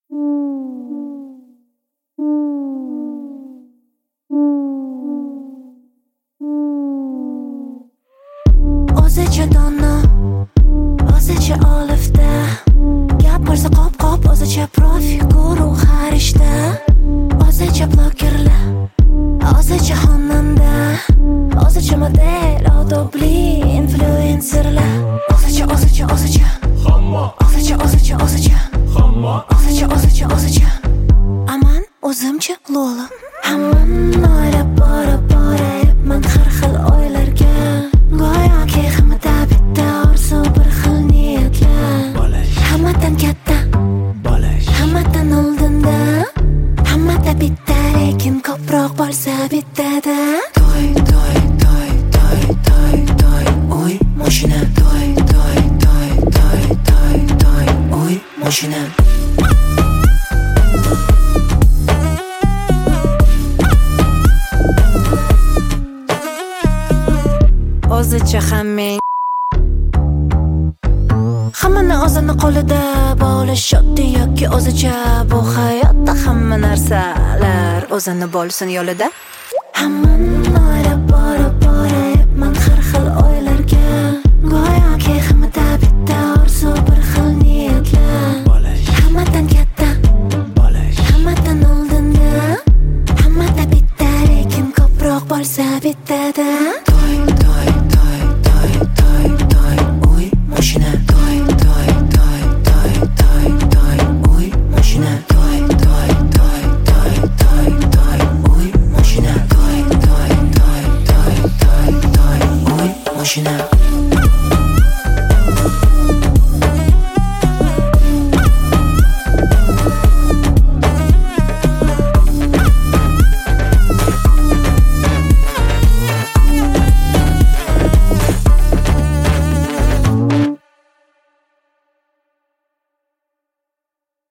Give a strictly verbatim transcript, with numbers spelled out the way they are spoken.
O'zicha dona, o'zicha olifta, gap qilsa qop-qop, o'zicha profi guruh har ishda. O'zicha blogerlar, o'zicha xonanda, o'zicha model, odobli influencerlar. O'zicha, o'zicha, o'zicha hamma, o'zicha, o'zicha, o'zicha hamma, o'zicha, o'zicha, o'zicha aman o'zimcha lola. Hammani o'ylab borib borayapman har xil o'ylarga, go'yoki hammada bitta orzu, bir xil niyatlar. Hammadan katta, hammadan oldinda, hammada bitta lekin ko'proq bo'lsa bittada. Toy, toy, toy, toy, toy, toy, uy mashina. Toy, toy, toy, toy, toy, toy, uy mashina. O'zicha hammang hammani o'zini qo'lida bo'lish oddiy yoki o'zicha. Bu hayotda hamma narsalar o'zini bo'lsin yo'lida. Hammani